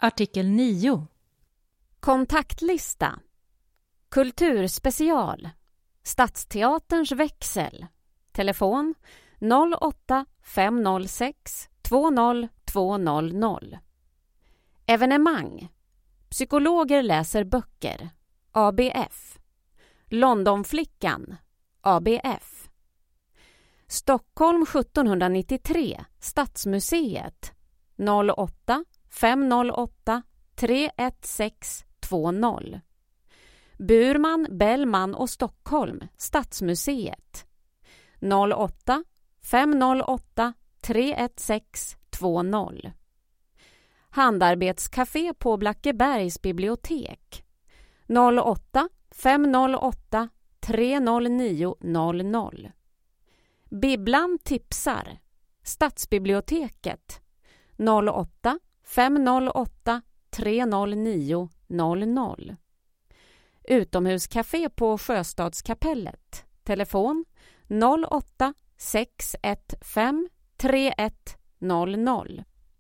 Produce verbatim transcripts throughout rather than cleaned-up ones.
Artikel nio. Kontaktlista. Kulturspecial. Stadsteaterns växel. Telefon noll åtta fem noll sex två noll två noll noll. Evenemang. Psykologer läser böcker. A B F. Londonflickan. A B F. Stockholm sjuttonhundranittiotre. Stadsmuseet. noll åtta fem noll åtta tre ett sex två noll. Burman, Bellman och Stockholm. Stadsmuseet. noll åtta fem noll åtta tre ett sex två noll. Handarbetscafé på Blackebergs bibliotek. noll åtta fem noll åtta tre noll nio noll noll. Bibblan tipsar. Stadsbiblioteket. noll åtta fem noll åtta tre noll nio noll noll. Utomhuscafé på Sjöstadskapellet. Telefon noll åtta sex ett fem tre ett noll noll.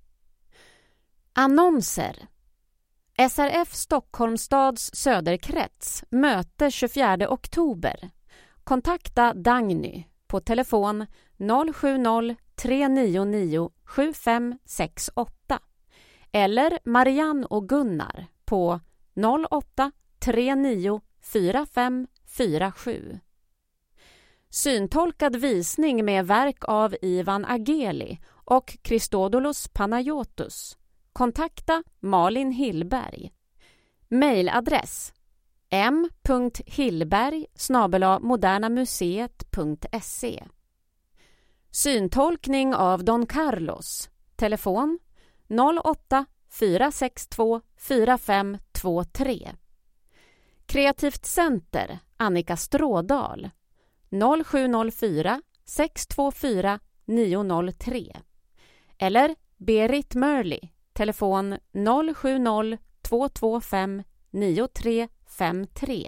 Annonser. S R F Stockholmsstads söderkrets. Möte tjugofjärde oktober. Kontakta Dagny på telefon noll sju noll tre nio nio sju fem sex åtta eller Marianne och Gunnar på noll åtta tre nio fyra fem fyra sju. Syntolkad visning med verk av Ivan Ageli och Christodoulos Panayotos. Kontakta Malin Hillberg. Mailadress m punkt hillberg snabel-a modernamuseet punkt se. Syntolkning av Don Carlos. Telefon noll åtta fyra sex två fyra fem två tre. Kreativt center Annika Strådal. noll sju noll fyra sex två fyra nio noll tre. Eller Berit Mörli. Telefon noll sju noll två två fem nio tre fem tre.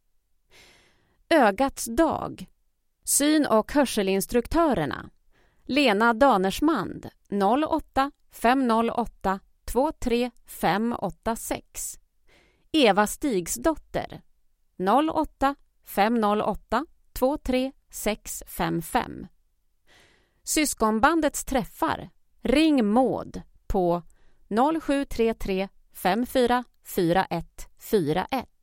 Ögats dag. Syn- och hörselinstruktörerna. Lena Danersmand noll åtta fem noll åtta två tre fem åtta sex. Eva Stigsdotter noll åtta fem noll åtta två tre sex fem fem. Syskonbandets träffar. Ring Maud på noll sju tre tre fem fyra fyra ett fyra ett.